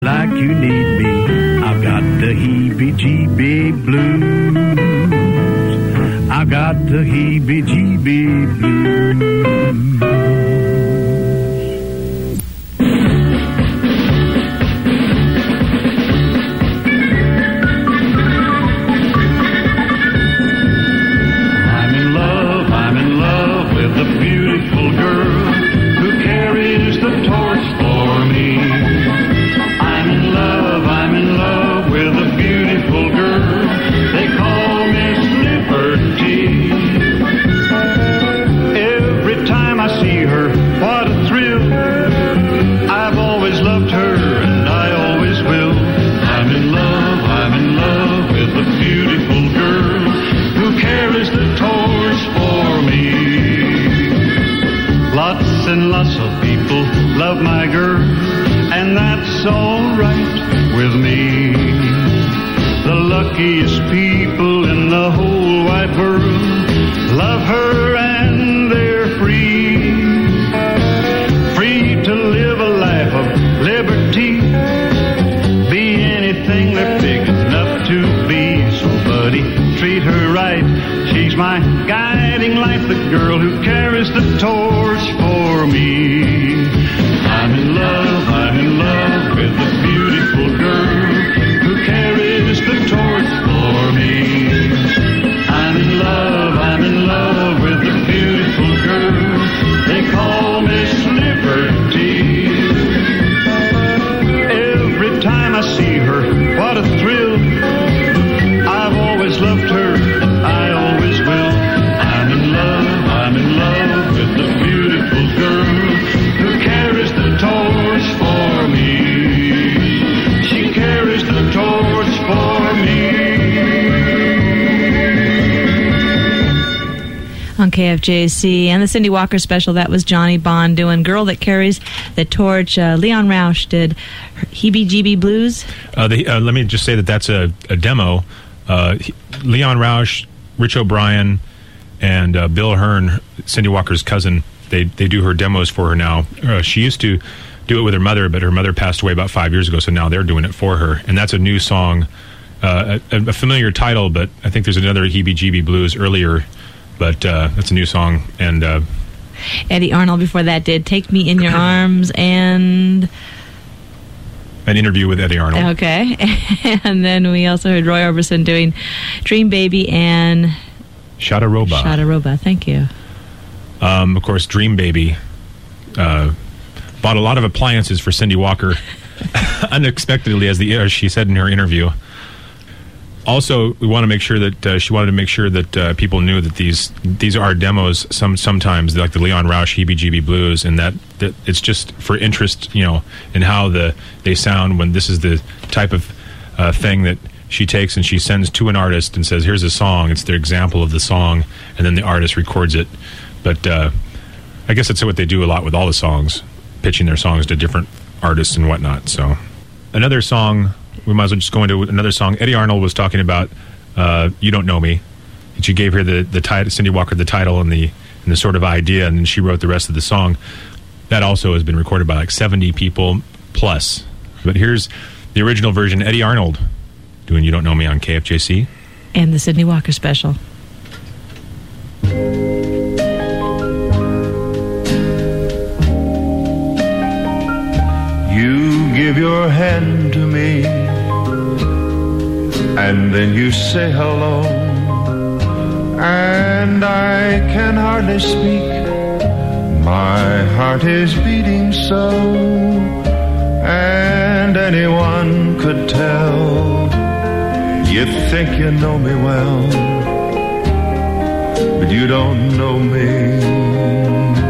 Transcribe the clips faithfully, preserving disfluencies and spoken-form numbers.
Like you need me, I've got the heebie-jeebie blues. I've got the heebie-jeebie blues. I'm in love, I'm in love with a beautiful girl who carries the torch for me. I'm in love, I'm in love with a beautiful girl. They call Miss Liberty. Every time I see her, what a thrill. I've always loved her and I always will. I'm in love, I'm in love with a beautiful girl who carries the torch for me. Lots and lots of people love my girl, and that's all right with me. The luckiest people in the whole wide world love her and they're free. Free to live a life of liberty, be anything they're big enough to be. So buddy, treat her right, she's my guiding light, the girl who carries the torch for me. I'm in love, I'm in love with a beautiful girl who carries the torch for me. I'm in love, I'm in love with a beautiful girl they call Miss Liberty. Every time I see her, what a thrill. I've always loved her, I always will. I'm in love, I'm in love with a beautiful girl who carries the torch for me. She carries the torch for me. On K F J C and the Cindy Walker special, that was Johnny Bond doing Girl That Carries the Torch. Uh, Leon Roush did Heebie Jeebie Blues. Uh, the, uh, let me just say that that's a, a demo. Uh, he, Leon Roush, Rich O'Brien, and uh, Bill Hearn, Cindy Walker's cousin, they they do her demos for her now. Uh, she used to do it with her mother, but her mother passed away about five years ago, so now they're doing it for her. And that's a new song, uh, a, a familiar title, but I think there's another Heebie Jeebie Blues earlier, but uh, that's a new song. And uh, Eddie Arnold before that did Take Me in Your Arms and an interview with Eddie Arnold. Okay. And then we also heard Roy Orbison doing Dream Baby and Shadaroba. Shadaroba, thank you. Um, of course, Dream Baby uh, bought a lot of appliances for Cindy Walker unexpectedly, as the as she said in her interview. Also, we want to make sure that uh, she wanted to make sure that uh, people knew that these these are demos. Some sometimes like the Leon Roush Heebie Jeebie Blues, and that, that it's just for interest, you know, in how the they sound when this is the type of uh, thing that she takes and she sends to an artist and says, "Here's a song." It's their example of the song, and then the artist records it. But uh, I guess that's what they do a lot with all the songs, pitching their songs to different artists and whatnot. So another song. We might as well just go into another song. Eddie Arnold was talking about uh, "You Don't Know Me." And she gave her the the title, Cindy Walker, the title and the and the sort of idea, and then she wrote the rest of the song. That also has been recorded by like seventy people plus. But here's the original version: Eddie Arnold doing "You Don't Know Me" on K F J C and the Cindy Walker special. You give your hand to me, and then you say hello, and I can hardly speak. My heart is beating so, and anyone could tell. You think you know me well, but you don't know me.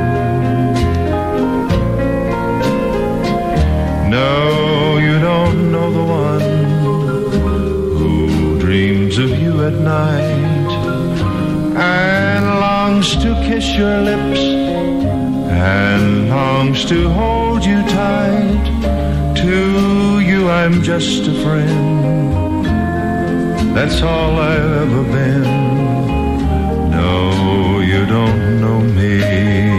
No, you don't know the one who dreams of you at night and longs to kiss your lips and longs to hold you tight. To you I'm just a friend, that's all I've ever been. No, you don't know me.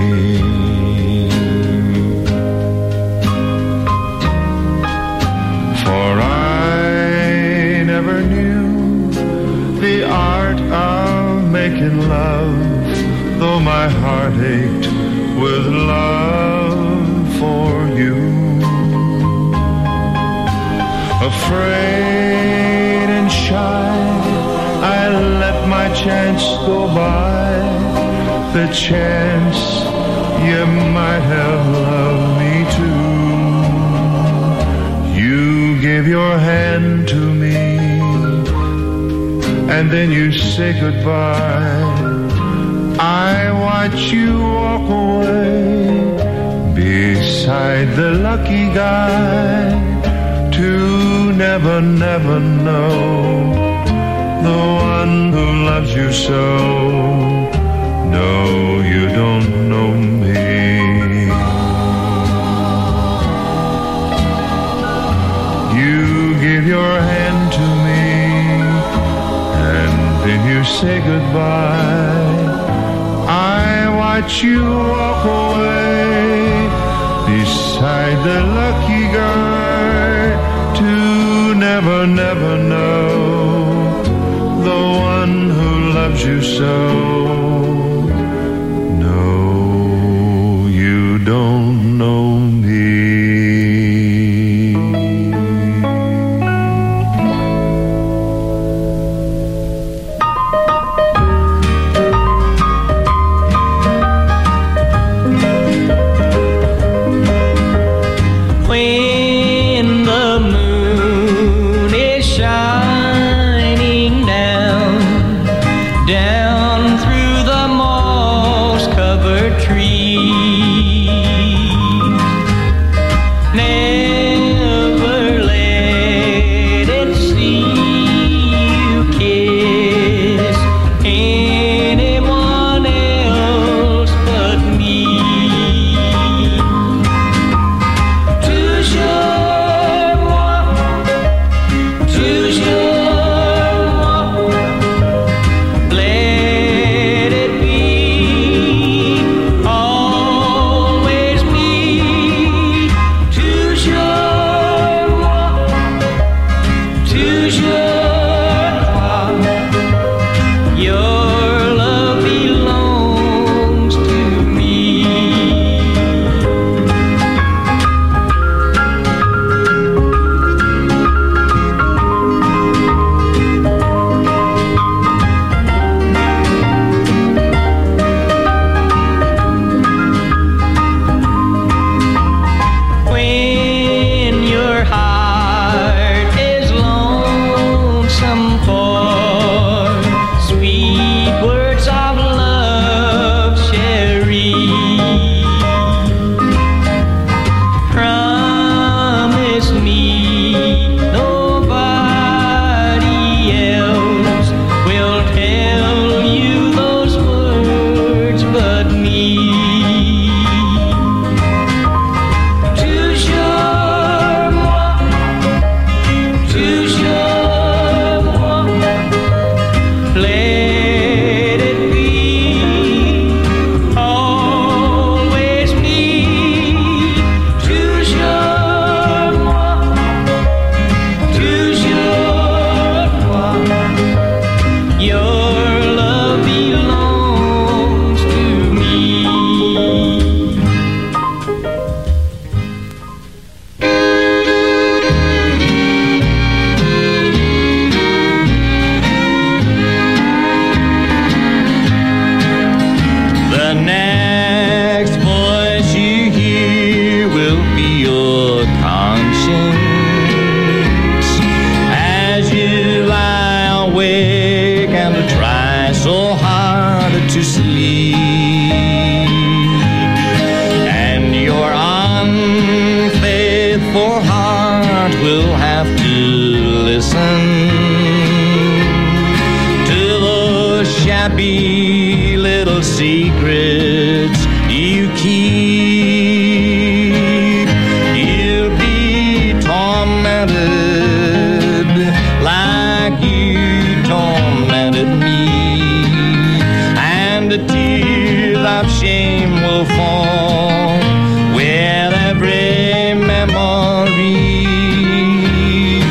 in love, though my heart ached with love for you. Afraid and shy, I let my chance go by, the chance you might have loved me too. You gave your hand to me, and then you say goodbye. I watch you walk away beside the lucky guy, to never, never know the one who loves you so. No, you don't know me. You give your hand to me, and then you say goodbye. I watch you walk away beside the lucky guy, to never, never know the one who loves you so. No, you don't know me.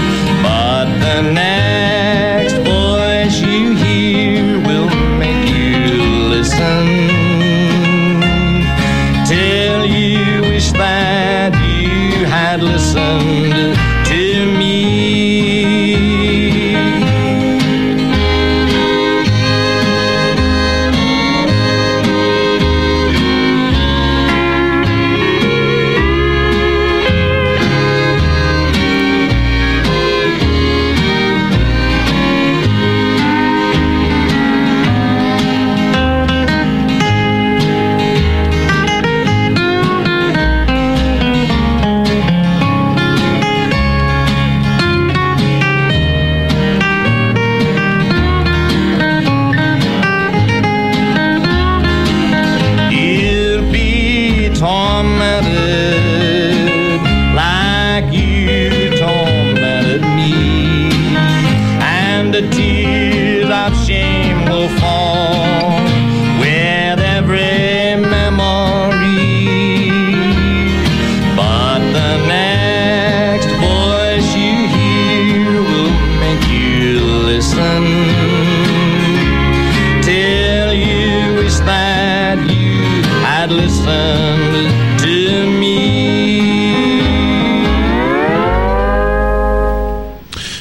But the next voice you hear will make you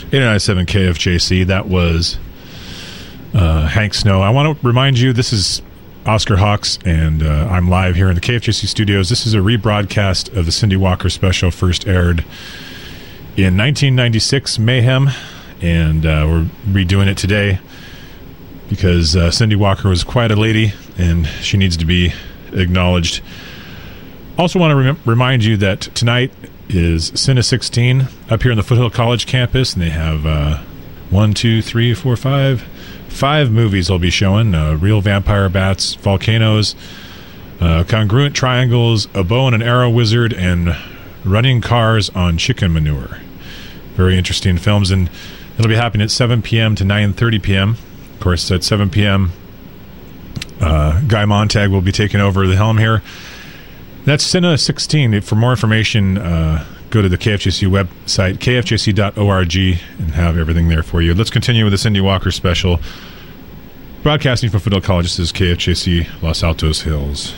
eighty-nine point seven K F J C. That was uh, Hank Snow. I want to remind you, this is Oscar Hawks, and uh, I'm live here in the K F J C studios. This is a rebroadcast of the Cindy Walker special, first aired in nineteen ninety-six, Mayhem, and uh, we're redoing it today because uh, Cindy Walker was quite a lady, and she needs to be acknowledged. Also want to rem- remind you that tonight is Cine sixteen up here on the Foothill College campus, and they have uh, one, two, three, four, five, five movies they'll be showing. Uh, Real Vampire Bats, Volcanoes, uh, Congruent Triangles, A Bow and an Arrow Wizard, and Running Cars on Chicken Manure. Very interesting films, and it'll be happening at seven p.m. to nine thirty p.m. Of course, at seven p.m., uh, Guy Montag will be taking over the helm here. That's Cine sixteen. For more information, uh, go to the K F J C website, k f j c dot org, and have everything there for you. Let's continue with the Cindy Walker special. Broadcasting from Foothill College, this is K F J C Los Altos Hills.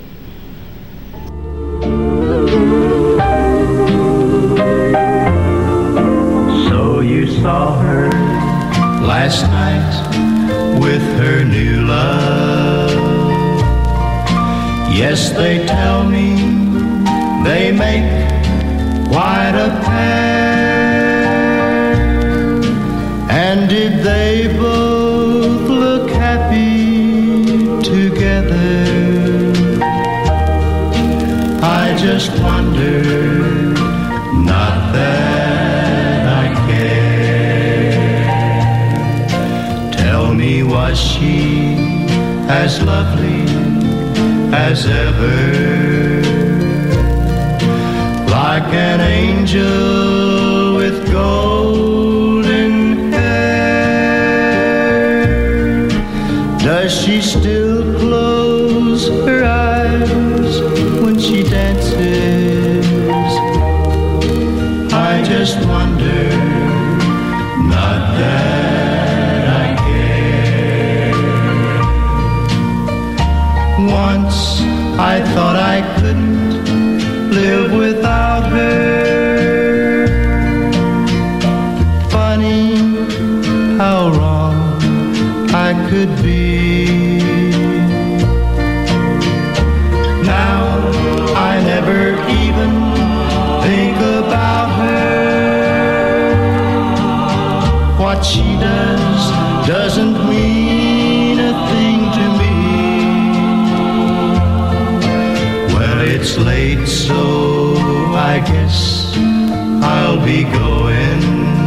So you saw her last night with her new love. Yes, they tell me they make quite a pair. And did they both look happy together? I just wonder, not that I care. Tell me, was she as lovely as ever, like an angel with golden hair? Does she still close her eyes when she dances? I just wonder, not that I care. Once I thought I couldn't live without her. Funny how wrong I could be. Now I never even think about her. What she does doesn't mean a thing to me. It's late, so I guess I'll be going.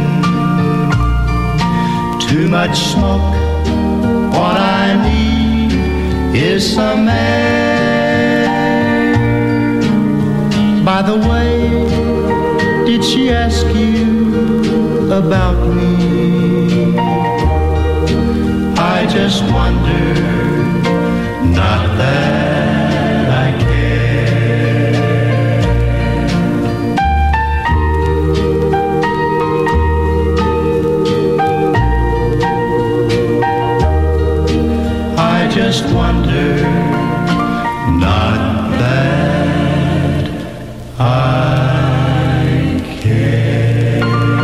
Too much smoke, what I need is some air. By the way, did she ask you about me? I just wonder, not that I care. Just wonder, not that I care.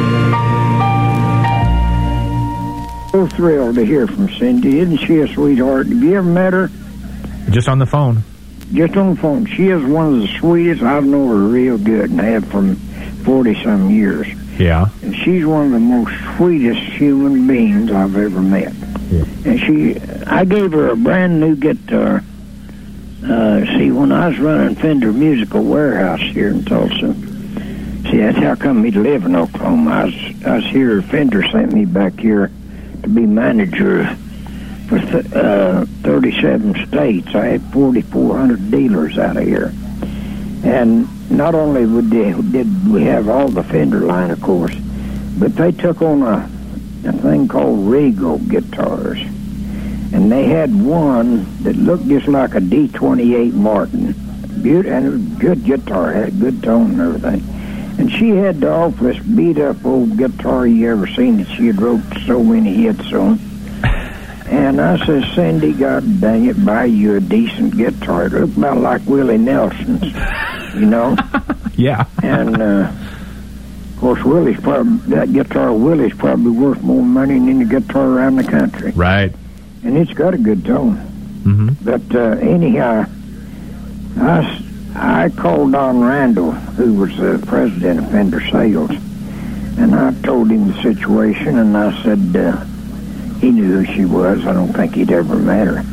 So thrilled to hear from Cindy. Isn't she a sweetheart? Have you ever met her? Just on the phone. Just on the phone. She is one of the sweetest. I've known her real good and have from forty-some years. Yeah. And she's one of the most sweetest human beings I've ever met. Yeah. And she, I gave her a brand new guitar. Uh, see, when I was running Fender Musical Warehouse here in Tulsa, see, that's how come me to live in Oklahoma. I was, I was here, Fender sent me back here to be manager for th- uh, thirty-seven states. I had forty-four hundred dealers out of here. And not only would they, did we have all the Fender line, of course, but they took on a a thing called Regal guitars, and they had one that looked just like a D twenty-eight Martin. Beautiful, and it was a good guitar, had a good tone and everything. And she had the awfulest beat up old guitar you ever seen that she had wrote so many hits on. And I said, Cindy, God dang it, buy you a decent guitar. It looked about like Willie Nelson's, you know? Yeah. And uh, of course, Willie's probably, that guitar of Willie's probably worth more money than any guitar around the country. Right. And it's got a good tone. Mm-hmm. But uh, anyhow, I, I called Don Randall, who was the president of Fender Sales, and I told him the situation, and I said uh, he knew who she was. I don't think he'd ever met her.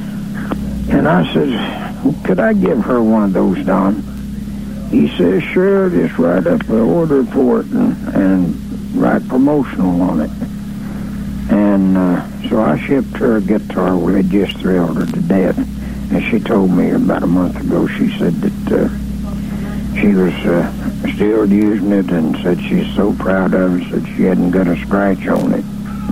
And I said, could I give her one of those, Don? He says, sure, just write up an order for it and, and write promotional on it. And uh, so I shipped her a guitar. Well, it just thrilled her to death. And she told me about a month ago, she said that uh, she was uh, still using it and said she's so proud of it, said she hadn't got a scratch on it.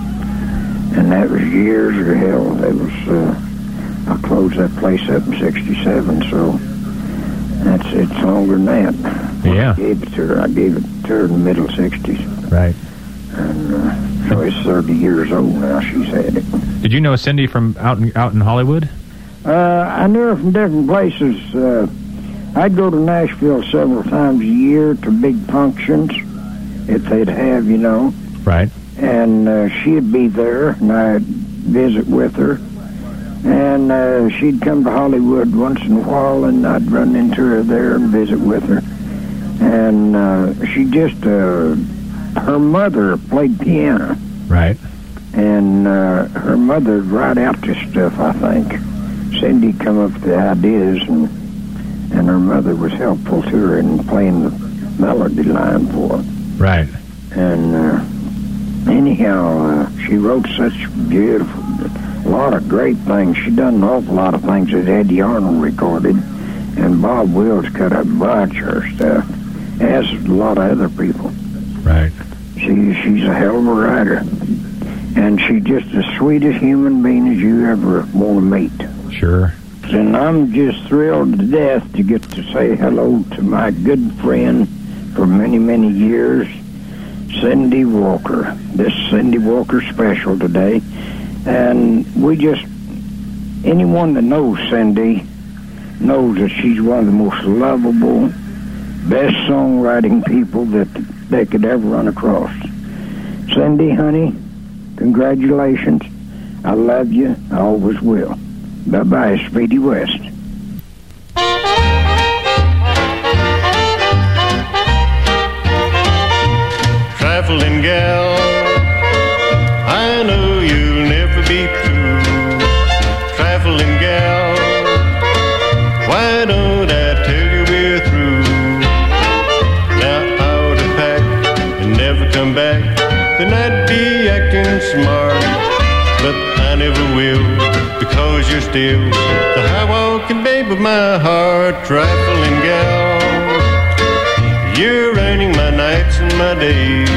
And that was years ago. That was, uh, I closed that place up in sixty-seven, so that's it's longer than that. Yeah. I gave it to her. I gave it to her in the middle sixties. Right. And uh, so it's thirty years old now. She's had it. Did you know Cindy from out in, out in Hollywood? Uh, I knew her from different places. Uh, I'd go to Nashville several times a year to big functions, if they'd have, you know. Right. And uh, she'd be there, and I'd visit with her. And uh, she'd come to Hollywood once in a while, and I'd run into her there and visit with her. And uh, she just, uh, her mother played piano. Right. And uh, her mother'd write out this stuff, I think. Cindy come up with the ideas, and and her mother was helpful to her in playing the melody line for her. Right. And uh, anyhow, uh, she wrote such beautiful, a lot of great things. She done an awful lot of things that Eddie Arnold recorded, and Bob Wills cut up a bunch of her stuff, as a lot of other people. Right. She she's a hell of a writer, and she's just the sweetest human being as you ever want to meet. Sure. And I'm just thrilled to death to get to say hello to my good friend for many, many years, Cindy Walker. This Cindy Walker special today. And we just, anyone that knows Cindy knows that she's one of the most lovable, best songwriting people that they could ever run across. Cindy, honey, congratulations. I love you. I always will. Bye-bye, Speedy West. Traveling gal, I know you'll never be through. Traveling gal, why don't I tell you we're through? Now I ought to pack and never come back, then I'd be acting smart, but I never will. Because you're still the high-walking babe of my heart. Traveling gal, you're ruining my nights and my days,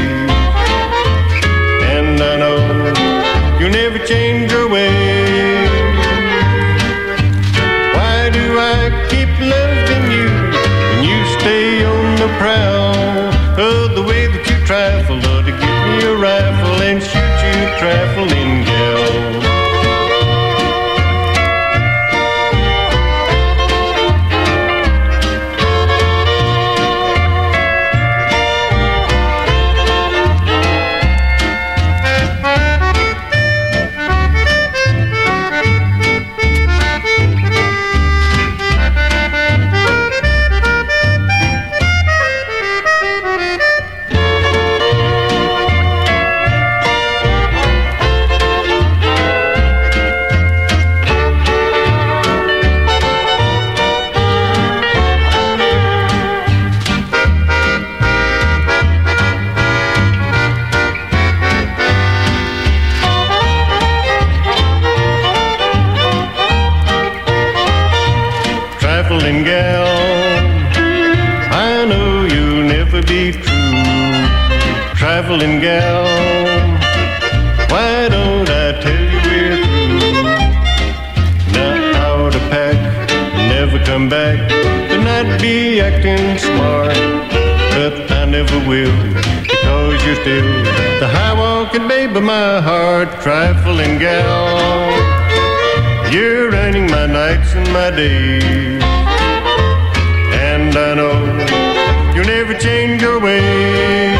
and I know you'll never change your ways. Why do I keep loving you when you stay on the prowl? Oh, the way that you trifle, oh, to give me a rifle and shoot you, traveling gal. Traveling gal, I know you'll never be true. Traveling gal, why don't I tell you we're through? Now I ought to pack and never come back, then I'd be acting smart, but I never will, because you're still the high-walking babe of my heart. Traveling gal, you're ruining my nights and my days, and I know you'll never change your way.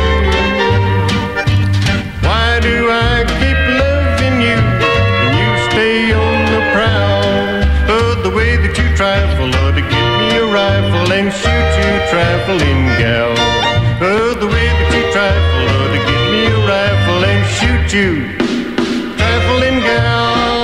Why do I keep loving you when you stay on the prowl? Oh, the way that you trifle, or to get me a rifle and shoot you, trifling gal. Oh, the way that you trifle, or to get me a rifle and shoot you, trifling gal.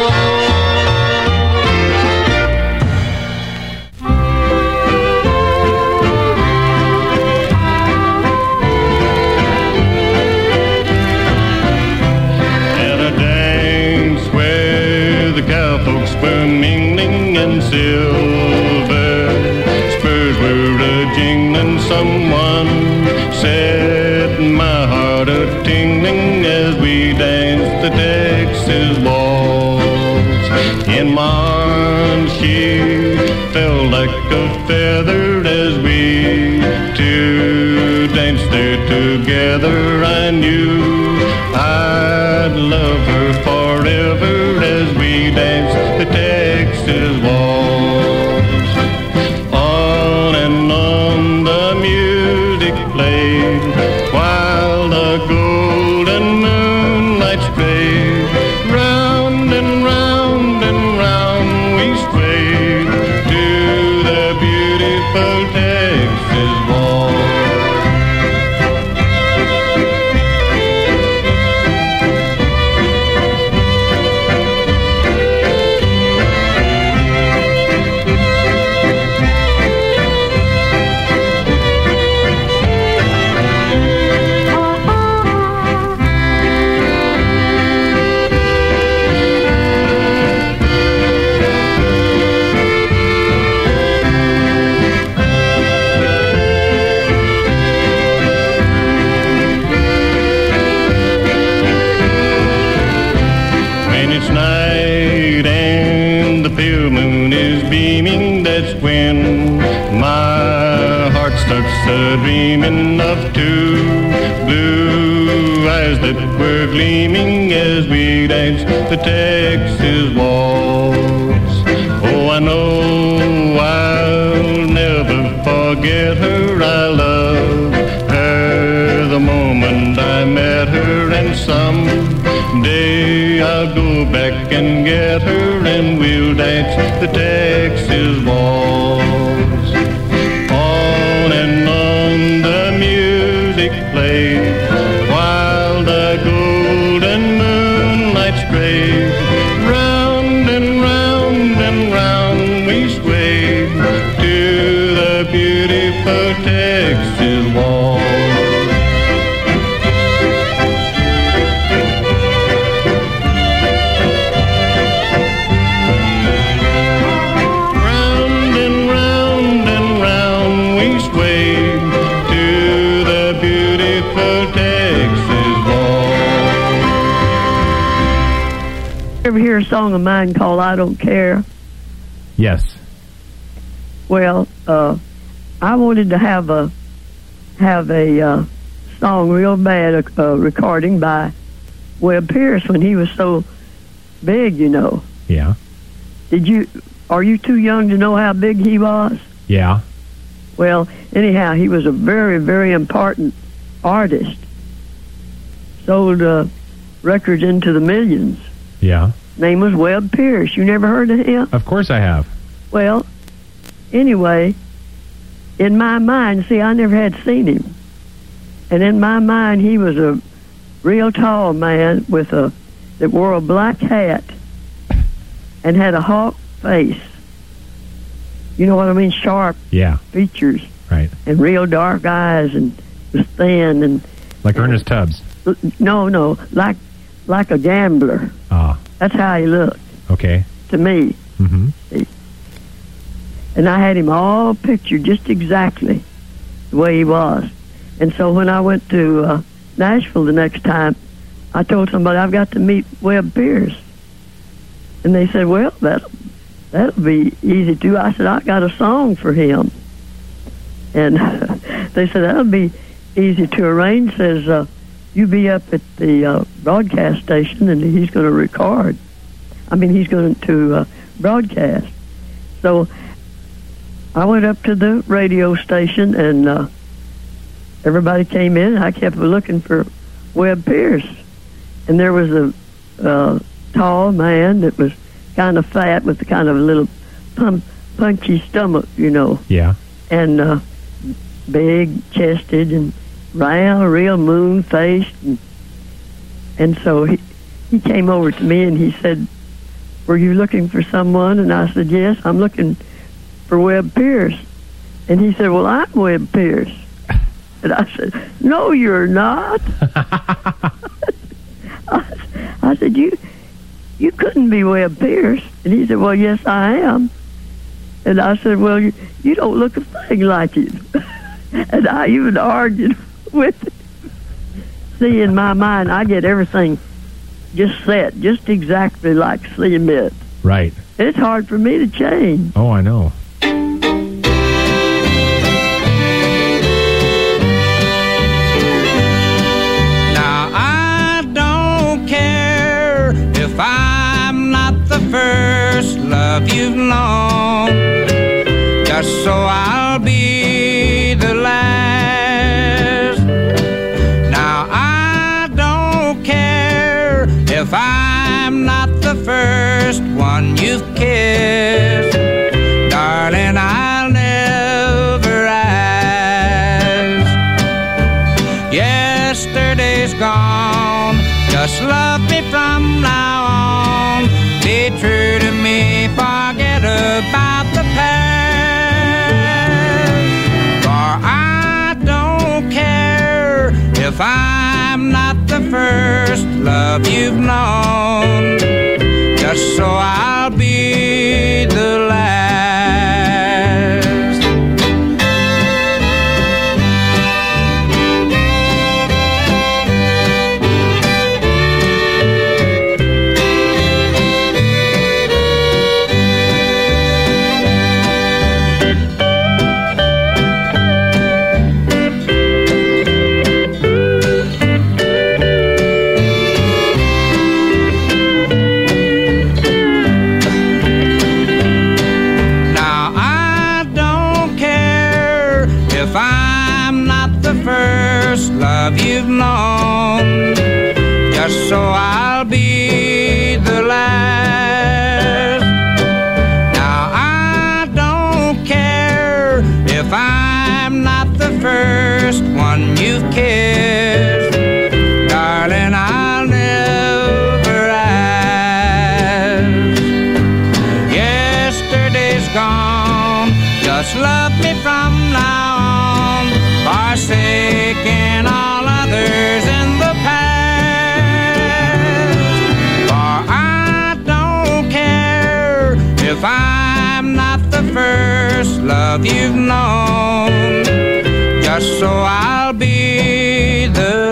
Mingling and silver spurs were a-jingling. Someone set my heart a-tingling as we danced the Texas waltz. In my arms she felt like a feather as we two danced there together. I knew I'd love her forever as we danced the Texas waltz. On and on the music played while the golden moonlight strayed. Round and round and round we swayed to the beautiful Texas waltz. Dreaming of two blue eyes that were gleaming as we danced the Texas waltz. Oh, I know I'll never forget her. I love her the moment I met her, and someday I'll go back and get her, and we'll dance the Texas waltz. While the golden moonlight strayed, round and round and round we swayed to the beautiful Texas waltz. Round and round and round we swayed to the beautiful Texas waltz. Ever hear a song of mine called I Don't Care? Yes. Well, uh, I wanted to have a have a uh, song real bad, a, a recording by Webb Pierce when he was so big, you know. Yeah. Did you? Are you too young to know how big he was? Yeah. Well, anyhow, he was a very, very important artist. Sold uh, records into the millions. Yeah. Name was Webb Pierce. You never heard of him? Of course I have. Well, anyway, in my mind, see, I never had seen him. And in my mind, he was a real tall man with a that wore a black hat and had a hawk face. You know what I mean? Sharp Yeah. features. Right. And real dark eyes, and was thin and Like Ernest Tubbs. no, no, like like a gambler. Ah. That's how he looked Okay. to me. Mm-hmm. See? And I had him all pictured just exactly the way he was. And so when I went to uh, Nashville the next time, I told somebody I've got to meet Webb Pierce. And they said, well, that'll, that'll be easy too. I said, I got a song for him. And they said, that'll be easy to arrange. Says, uh, you be up at the uh, broadcast station and he's going to record. I mean, he's going to uh, broadcast. So I went up to the radio station and uh, everybody came in, and I kept looking for Webb Pierce. And there was a uh, tall man that was kind of fat with a kind of a little pump, punchy stomach, you know. Yeah. And uh, big-chested and round, real moon-faced. And, and so he, he came over to me and he said, "Were you looking for someone?" And I said, "Yes, I'm looking for Webb Pierce." And he said, "Well, I'm Webb Pierce." And I said, "No, you're not." I, I said, you you couldn't be Webb Pierce." And he said, "Well, yes, I am." And I said, "Well, you, you don't look a thing like it." And I even argued with him. See, in my mind, I get everything just set, just exactly like C meant. Right. It's hard for me to change. Oh, I know. Now, I don't care if I'm not the first love you've known, just so I'll be the last. Now, I don't care if I'm not the first one you've kissed, darling, I'll never ask. Yesterday's gone, just love me from now on. Be true to me, forget about the past. For I don't care if I'm not the first love you've known, just so I'll be the last. Love you've known, just so I'll be the last. Now I don't care if I'm not the first one you've kissed, darling, I'll never ask. Yesterday's gone, just love me from now on, forsaking all others in the past. For I don't care if I'm not the first love you've known, just so I'll be the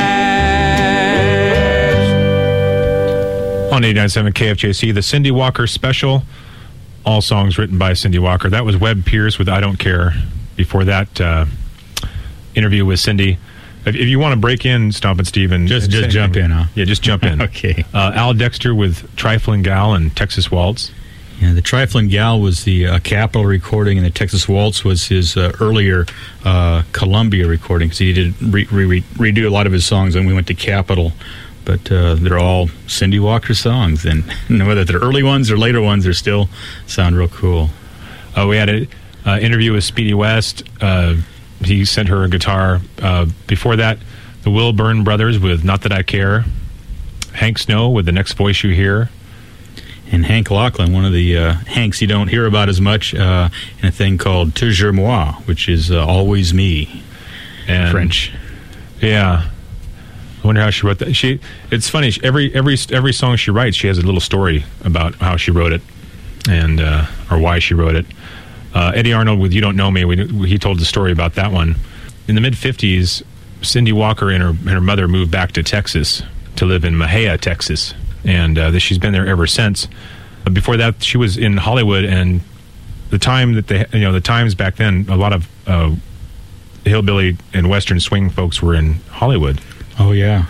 last. On eighty-nine point seven K F J C, the Cindy Walker Special. All songs written by Cindy Walker. That was Webb Pierce with I Don't Care. Before that, uh, interview with Cindy. If, if you want to break in, Stompin' Steve, and just just jump in, huh? Yeah, just jump in. Okay. Uh, Al Dexter with Trifling Gal and Texas Waltz. Yeah, the Trifling Gal was the uh, Capitol recording, and the Texas Waltz was his uh, earlier uh, Columbia recording, because he did re- re- redo a lot of his songs, and we went to Capitol. But uh, they're all Cindy Walker songs, and whether they're early ones or later ones, they still sound real cool. Uh, we had an uh, interview with Speedy West. Uh, he sent her a guitar. Uh, before that, the Wilburn Brothers with Not That I Care. Hank Snow with The Next Voice You Hear. And Hank Lachlan, one of the uh, Hanks you don't hear about as much, uh, in a thing called Toujours Moi, which is uh, Always Me, and French. Yeah. I wonder how she wrote that. She, it's funny. Every every every song she writes, she has a little story about how she wrote it, and uh, or why she wrote it. Uh, Eddie Arnold with "You Don't Know Me." We, he told the story about that one. In the mid fifties, Cindy Walker and her and her mother moved back to Texas to live in Mexia, Texas, and uh, she's been there ever since. But before that, she was in Hollywood, and the time that they, you know, the times back then, a lot of uh, hillbilly and western swing folks were in Hollywood. Oh yeah,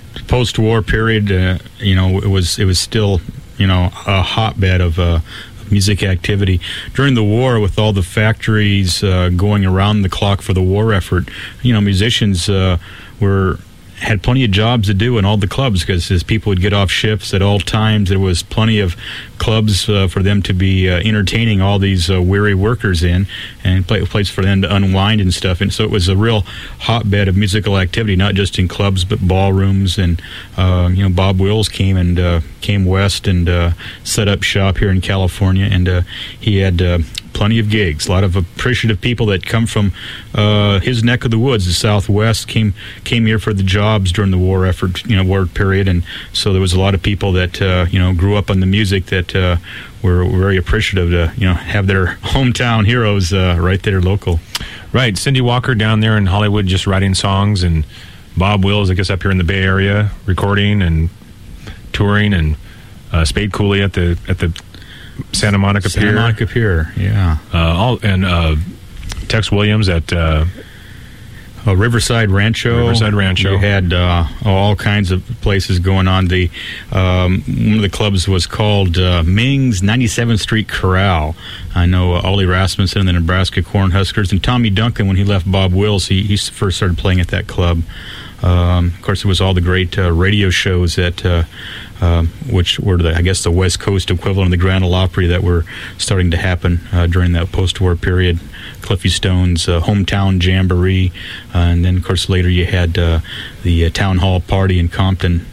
post-war period. Uh, you know, it was it was still, you know, a hotbed of uh, music activity. During the war, with all the factories uh, going around the clock for the war effort, you know, musicians uh, were had plenty of jobs to do in all the clubs, because as people would get off shifts at all times, there was plenty of clubs uh, for them to be uh, entertaining all these uh, weary workers in, and play, a place for them to unwind and stuff. And so it was a real hotbed of musical activity, not just in clubs but ballrooms. And uh, you know, Bob Wills came and uh, came west and uh, set up shop here in California, and uh, he had uh, plenty of gigs. A lot of appreciative people that come from uh, his neck of the woods, the Southwest, came came here for the jobs during the war effort, you know, war period. And so there was a lot of people that uh, you know grew up on the music that uh, were very appreciative to you know have their hometown heroes uh, right there local. Right, Cindy Walker down there in Hollywood just writing songs, and Bob Wills, I guess, up here in the Bay Area recording and touring, and uh, Spade Cooley at the at the Santa Monica Santa Pier. Santa Monica Pier, yeah. Uh, all and uh, Tex Williams at uh, uh, Riverside Rancho. Riverside Rancho. We had uh, all kinds of places going on. The um, one of the clubs was called uh, Ming's ninety-seventh Street Corral. I know uh, Ollie Rasmussen and the Nebraska Cornhuskers, and Tommy Duncan, when he left Bob Wills, he, he first started playing at that club. Um, of course, it was all the great uh, radio shows that, uh, uh, which were, the, I guess, the West Coast equivalent of the Grand Ole Opry that were starting to happen uh, during that post-war period. Cliffy Stone's uh, Hometown Jamboree, uh, and then, of course, later you had uh, the uh, Town Hall Party in Compton.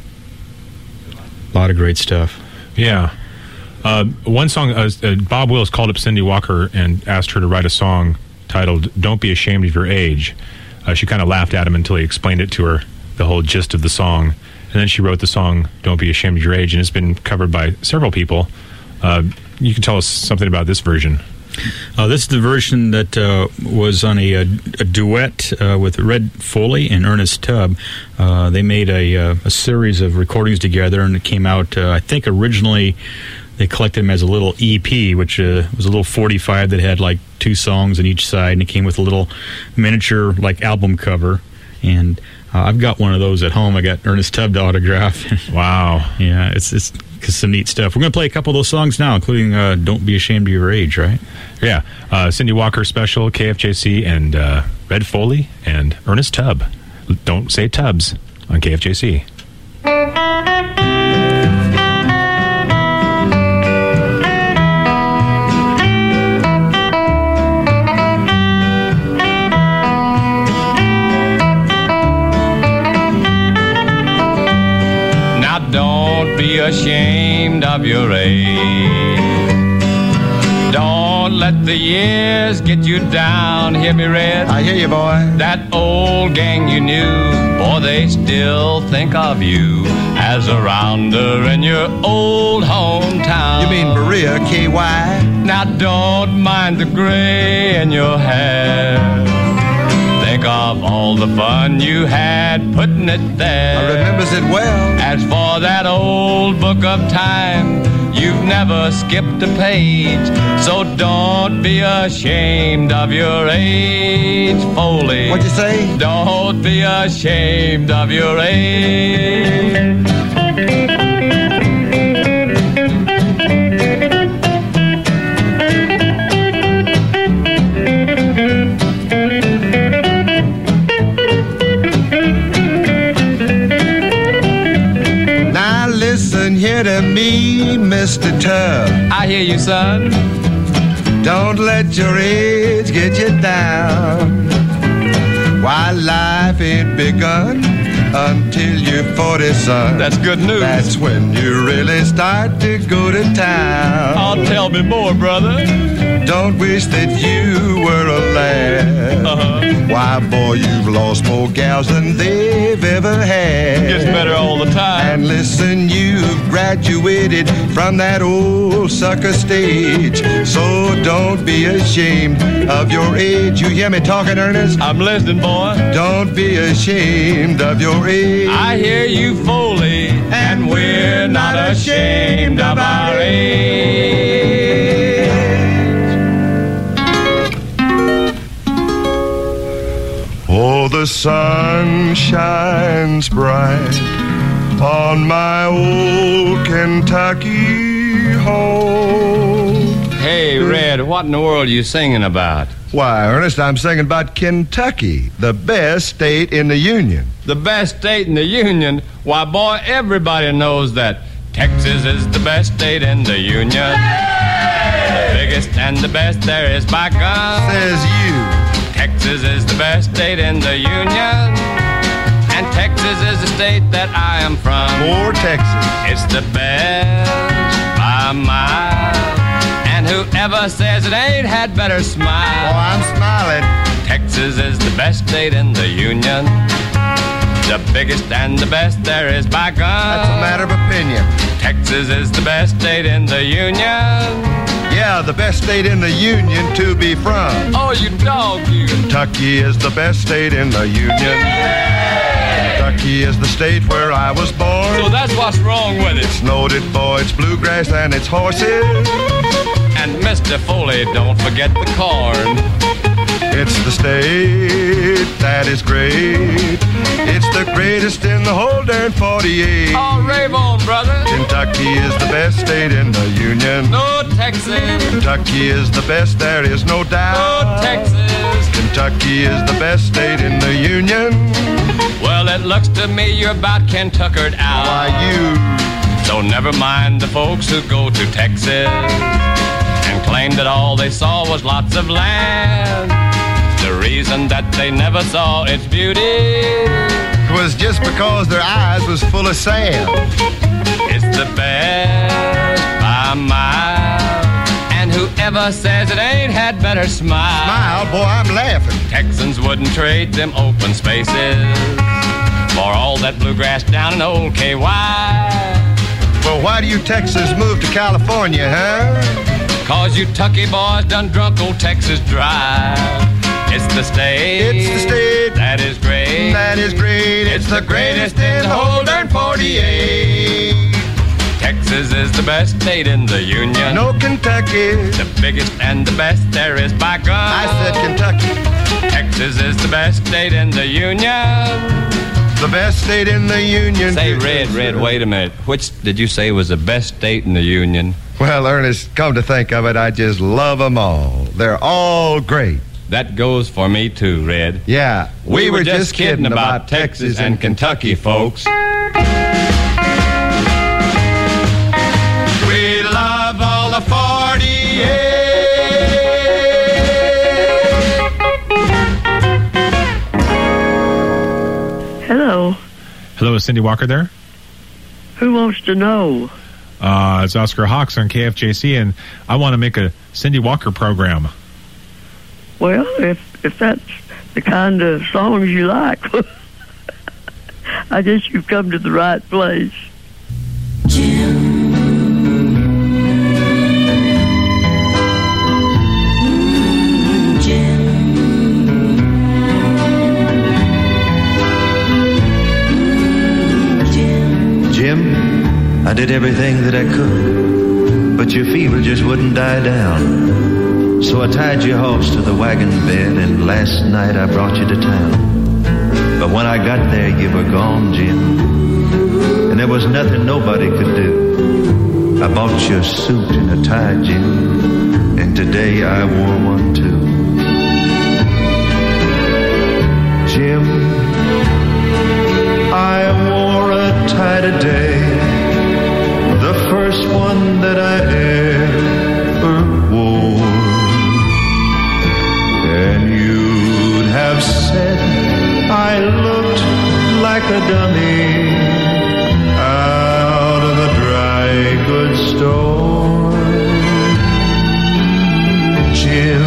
A lot of great stuff. Yeah. Uh, one song, uh, uh, Bob Wills called up Cindy Walker and asked her to write a song titled "Don't Be Ashamed of Your Age." Uh, she kind of laughed at him until he explained it to her, the whole gist of the song. And then she wrote the song "Don't Be Ashamed of Your Age," and it's been covered by several people. Uh, you can tell us something about this version. Uh, this is the version that uh, was on a, a, a duet uh, with Red Foley and Ernest Tubb. Uh, they made a, uh, a series of recordings together, and it came out, uh, I think originally they collected them as a little E P, which uh, was a little forty-five that had like two songs on each side, and it came with a little miniature like album cover. And uh, I've got one of those at home. I got Ernest Tubb to autograph. Wow. Yeah, it's it's some neat stuff. We're going to play a couple of those songs now, including uh, "Don't Be Ashamed of Your Age," right? Yeah. Uh, Cindy Walker Special, K F J C, and uh, Red Foley and Ernest Tubb. Don't say Tubbs on K F J C. Don't be ashamed of your age. Don't let the years get you down. Hear me, Red? I hear you, boy. That old gang you knew, boy, they still think of you as a rounder in your old hometown. You mean Berea, K Y? Now don't mind the gray in your hair. Think of all the fun you had putting it there. I remembers it well. As for that old book of time, you've never skipped a page. So don't be ashamed of your age, Foley. What'd you say? Don't be ashamed of your age. Here to me, Mister Tubb. I hear you, son. Don't let your age get you down. While life ain't begun until you're forty, son. That's good news. That's when you really start to go to town. Oh, tell me more, brother. Don't wish that you were a lad. Uh-huh. Why, boy, you've lost more gals than they've ever had. Gets better all the time. And listen, you've graduated from that old sucker stage. So don't be ashamed of your age. You hear me talking, Ernest? I'm listening, boy. Don't be ashamed of your age. I hear you, Foley, and we're not ashamed of our age. Oh, the sun shines bright on my old Kentucky home. Hey, Red, what in the world are you singing about? Why, Ernest, I'm singing about Kentucky, the best state in the Union. The best state in the Union? Why, boy, everybody knows that Texas is the best state in the Union. The biggest and the best there is by God. Says you. Texas is the best state in the Union. And Texas is the state that I am from. More Texas. It's the best by a mile. And whoever says it ain't had better smile. Oh, I'm smiling. Texas is the best state in the Union. The biggest and the best there is by God. That's a matter of opinion. Texas is the best state in the Union. Yeah, the best state in the Union to be from. Oh, you dog, you. Kentucky is the best state in the Union. Kentucky is the state where I was born. So that's what's wrong with it. It's noted for its bluegrass and its horses. And Mister Foley, don't forget the corn. It's the state that is great. It's the greatest in the whole darn forty-eight. Oh, rave on, brother. Kentucky is the best state in the Union. No, Texas. Kentucky is the best, there is no doubt. No, Texas. Kentucky is the best state in the Union. Well, it looks to me you're about Kentuckered out. Why, you. So never mind the folks who go to Texas and claim that all they saw was lots of land. The reason that they never saw its beauty was just because their eyes was full of sand. It's the best by a mile. And whoever says it ain't had better smile. Smile, boy, I'm laughing. Texans wouldn't trade them open spaces for all that bluegrass down in old K Y. Well, why do you Texans move to California, huh? Cause you Tucky boys done drunk old Texas dry. It's the state. It's the state. That is great. That is great. It's the greatest in the whole darn forty-eight. Texas is the best state in the Union. No, Kentucky. The biggest and the best there is by God. I said Kentucky. Texas is the best state in the Union. The best state in the Union. Say, Red, Red, wait a minute. Which did you say was the best state in the Union? Well, Ernest, come to think of it, I just love them all. They're all great. That goes for me too, Red. Yeah. We, we were, were just, just kidding, kidding about, about Texas and Kentucky, folks. We love all the forty-eight. Hello. Hello, is Cindy Walker there? Who wants to know? Uh, it's Oscar Hawks on K F J C, and I want to make a Cindy Walker program. Well, if if that's the kind of songs you like, I guess you've come to the right place. Jim. I did everything that I could, but your fever just wouldn't die down. So I tied your horse to the wagon bed, and last night I brought you to town. But when I got there, you were gone, Jim, and there was nothing nobody could do. I bought you a suit and a tie, Jim, and today I wore one too. Jim, I wore a tie today, the first one that I ever wore. And you'd have said I looked like a dummy out of a dry goods store. Jim,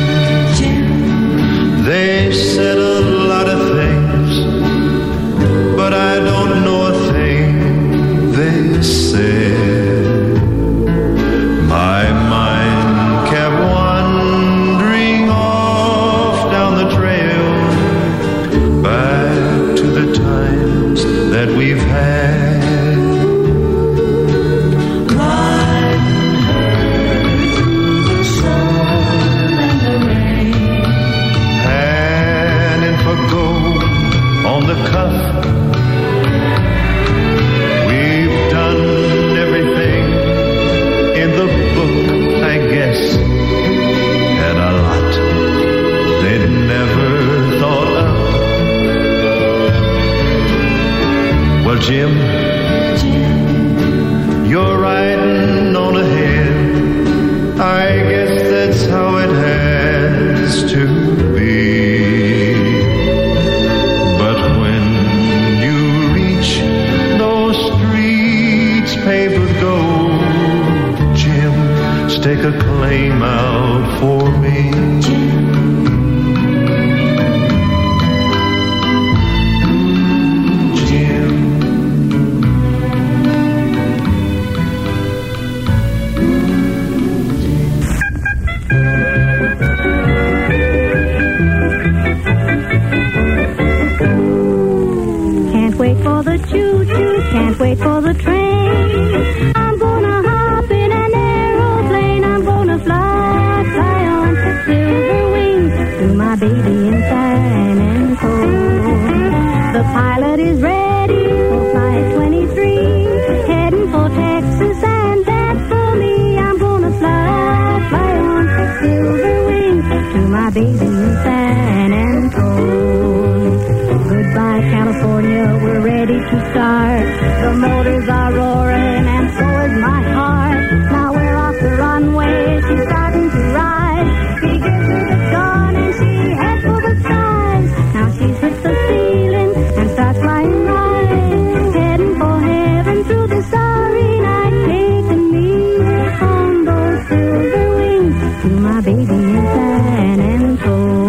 Jim, they said a lot of things, but I don't know a thing they said. My mind kept wandering off down the trail, back to the times that we've had. Gliding through the sun and the rain, panning for gold on the cuff. We've done everything in the book, I guess, Well, Jim, you're riding on ahead. I guess that's how it has to be. But when you reach those streets paved with gold, Jim, stake a claim out for me. Can't wait for the train. I'm gonna hop in an aeroplane. I'm gonna fly, fly on silver wings to my baby in San Antonio. The pilot is ready for flight twenty-three, heading for Texas, and that's for me. I'm gonna fly, fly on silver wings to my baby in San Antonio. Goodbye, California, we're ready to start. The motors are roaring and so is my heart. Now we're off the runway, she's starting to rise. He gives her the gun and she heads for the skies. Now she's hit the ceiling and starts flying high, heading for heaven through the starry night, taking me on those silver wings to my baby in San Antonio.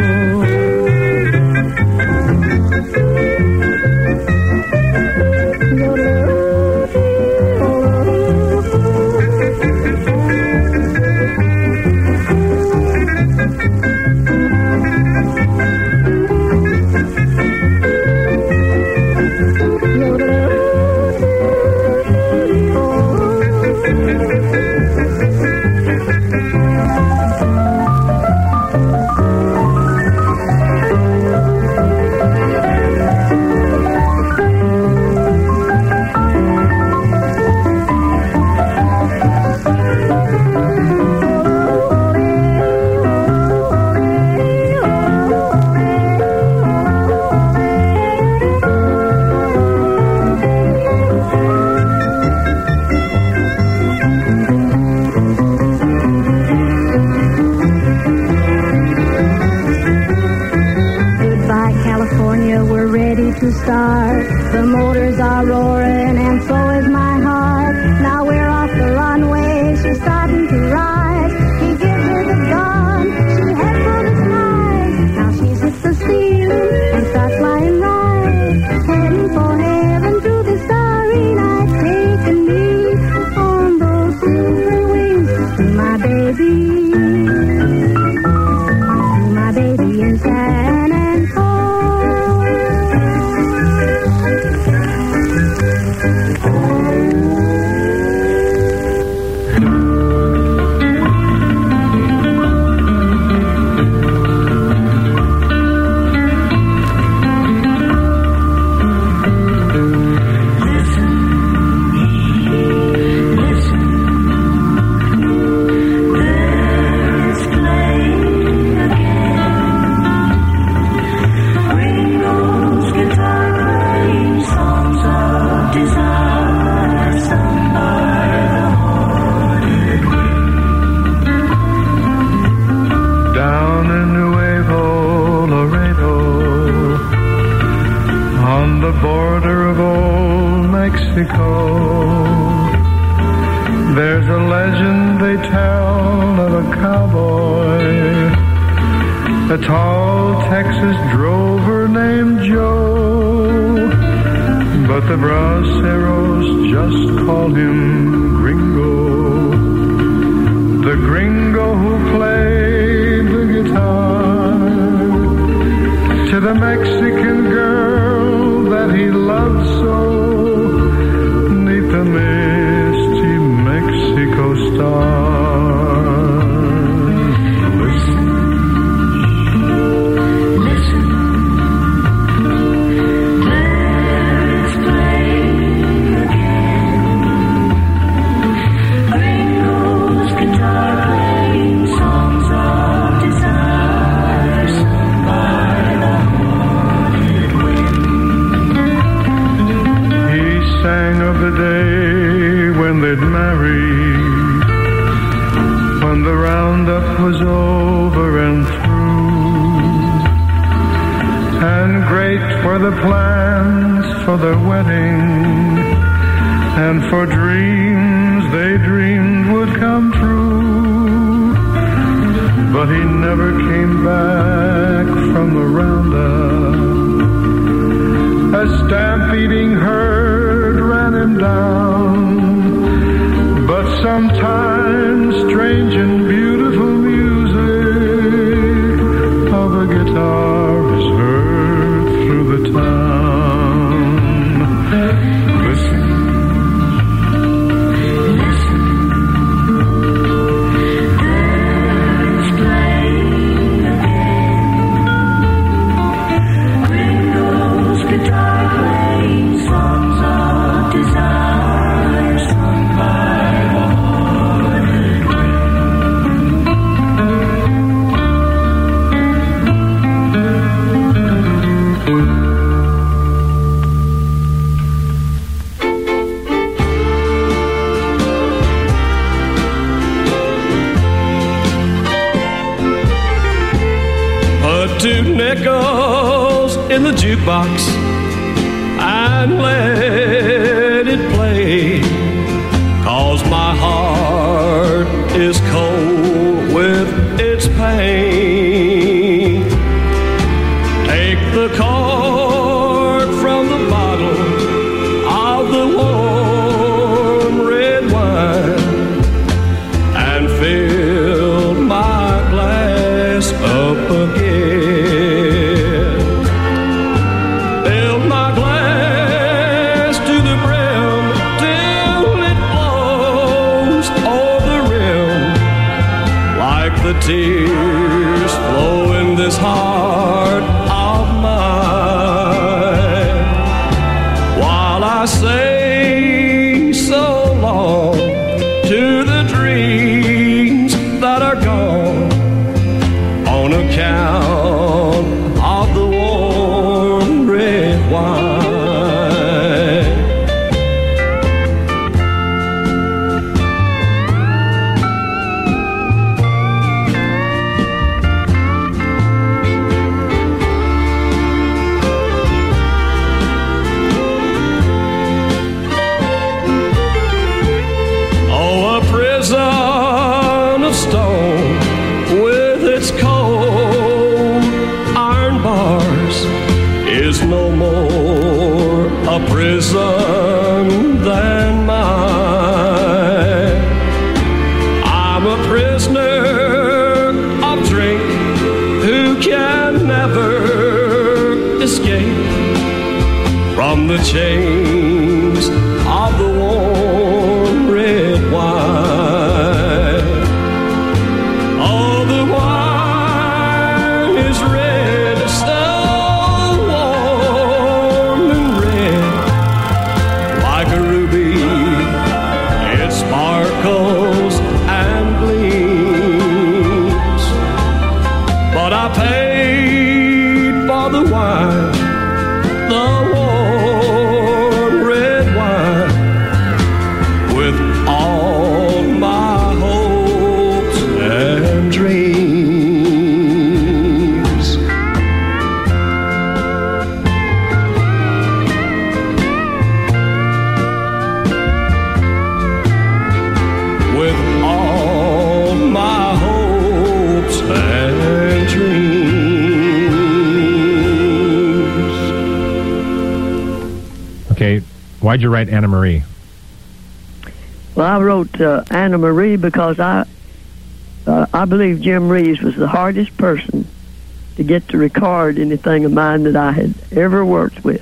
To start, the motors are roaring and so is my heart. Now we're off the runway, she's starting to rise. He gives her the gun, she heads for the skies. Now she's hit the ceiling and starts flying right, heading for heaven through the starry night, taking me on those silver wings to my baby, to my baby in San Antonio. There's a legend they tell of a cowboy, a tall Texas drover named Joe, but the braceros just call him Gringo, the Gringo who played the guitar to the Mexican girl that he loved so, neath the misty Mexico stars. Listen, listen, there it's playing again. Gringo's guitar playing songs of desire, sung by the morning sang of the day when they'd married, when the roundup was over and through, and great were the plans for their wedding, and for dreams they dreamed would come true. But he never came back from the roundup. A stampeding herd ran him down. But sometimes strange and beautiful music of a guitar is heard through the town. Listen. Two nickels in the jukebox and let it play, 'cause my heart is cold with its pain. Take the cork from the bottle of the warm red wine and fill my glass up again. Tears flow in this heart of mine, while I say so long to the dreams that are gone on account of the warm red wine. A prison than mine. I'm a prisoner of drink who can never escape from the chains of the warm red wine. Oh, the wine is red, so sparkles and gleams, but I paid for the wine, the warm red wine, with all my hopes and dreams. With all my hopes and dreams. Okay, why'd you write Anna Marie? Well, I wrote uh, Anna Marie because I uh, I believe Jim Reeves was the hardest person to get to record anything of mine that I had ever worked with.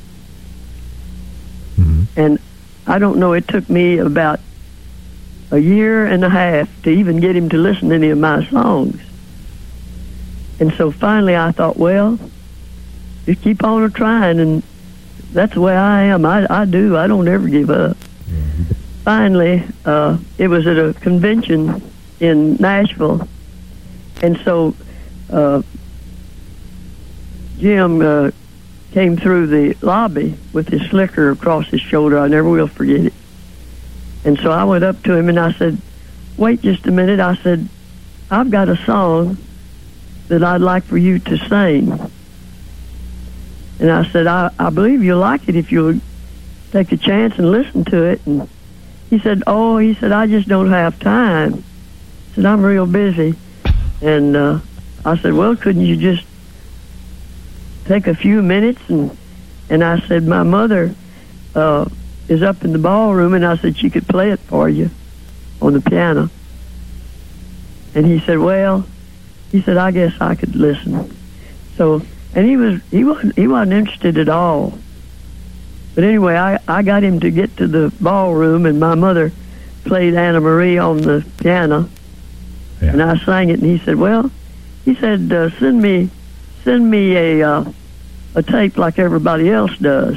Mm-hmm. And I don't know, it took me about a year and a half to even get him to listen to any of my songs. And so finally I thought, well, just keep on trying, and that's the way I am. I, I do. I don't ever give up. Mm-hmm. Finally, uh, it was at a convention in Nashville, and so uh, Jim uh, came through the lobby with his slicker across his shoulder. I never will forget it. And so I went up to him and I said, wait just a minute. I said, I've got a song that I'd like for you to sing. And I said, I, I believe you'll like it if you'll take a chance and listen to it. And he said, oh, he said, I just don't have time. He said, I'm real busy. And uh, I said, well, couldn't you just take a few minutes? And and I said, my mother uh, is up in the ballroom, and I said she could play it for you on the piano. And he said, well, he said, I guess I could listen. So, and he was he wasn't he wasn't interested at all. But anyway, I, I got him to get to the ballroom, and my mother played Anna Marie on the piano, yeah. and I sang it. And he said, well, he said, uh, send me send me a uh, a tape like everybody else does.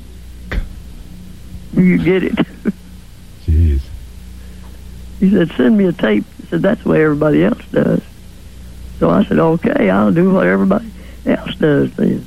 Do you get it? Jeez. He said, send me a tape. He said, that's the way everybody else does. So I said, okay, I'll do what everybody else does then.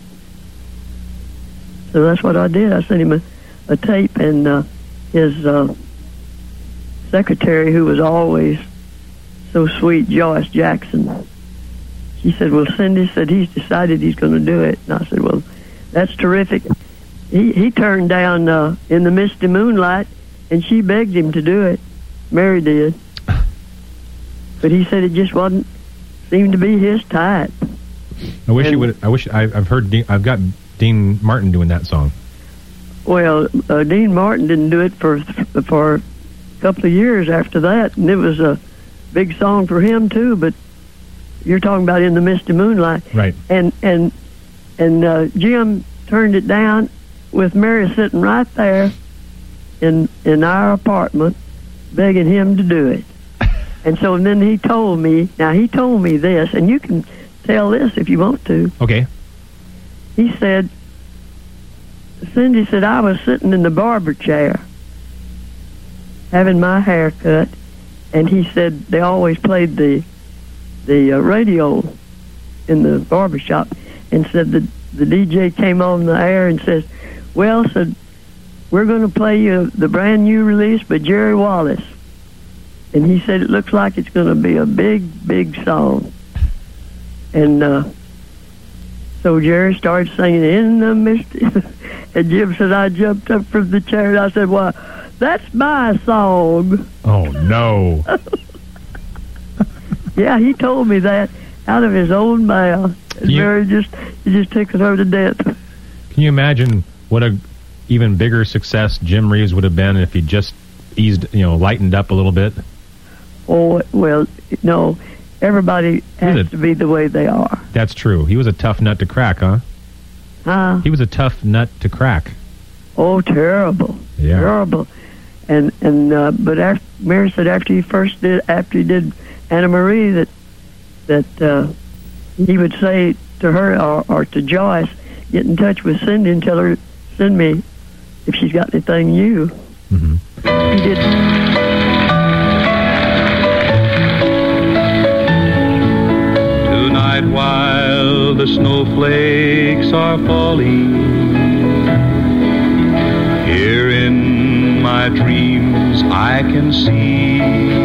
So that's what I did. I sent him a, a tape, and uh, his uh, secretary, who was always so sweet, Joyce Jackson, she said, well, Cindy said he's decided he's going to do it. And I said, well, that's terrific. He he turned down uh, In the Misty Moonlight, and she begged him to do it. Mary did. But he said it just wasn't, seemed to be his type. I wish and, you would. I wish I, I've heard. Dean, I've got Dean Martin doing that song. Well, uh, Dean Martin didn't do it for for a couple of years after that, and it was a big song for him too. But you're talking about In the Misty Moonlight, right? And and and uh, Jim turned it down with Mary sitting right there in in our apartment, begging him to do it. And so then he told me. Now he told me this, and you can tell this if you want to. Okay. He said, Cindy said, I was sitting in the barber chair having my hair cut, and he said they always played the the uh, radio in the barber shop, and said the, the D J came on the air and says, well, said, we're going to play you the brand new release by Jerry Wallace. And he said, it looks like it's going to be a big, big song. And uh, so Jerry started singing In the Misty. And Jim said, I jumped up from the chair and I said, well, that's my song. Oh, no. Yeah, he told me that out of his own mouth. And you, Mary just, he just tickled her to death. Can you imagine what a even bigger success Jim Reeves would have been if he just eased, you know, lightened up a little bit? Oh, well, no. Everybody has to be the way they are. That's true. He was a tough nut to crack, huh? Huh? He was a tough nut to crack. Oh, terrible. Yeah. Terrible. And and uh, but after, Mary said after he first did after he did Anna Marie that that uh, he would say to her or, or to Joyce, get in touch with Cindy and tell her send me if she's got anything new. Mm-hmm. He did. Tonight while the snowflakes are falling, here in my dreams I can see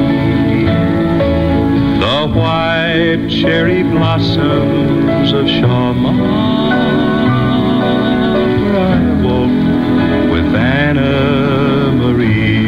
the white cherry blossoms of Charlotte, where I walk with Anna Marie.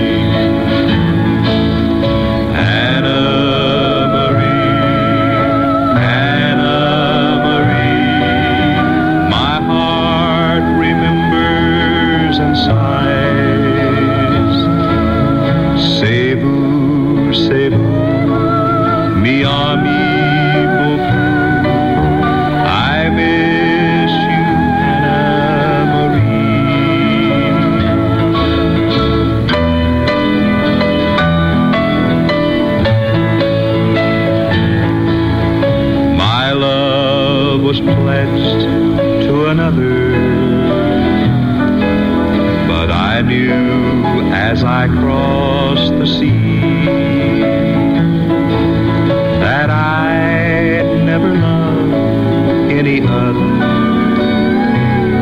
As I crossed the sea, that I'd never love any other,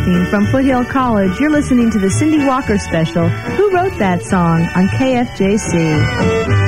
Brownstein from Foothill College. You're listening to the Cindy Walker Special, Who Wrote That Song, on K F J C.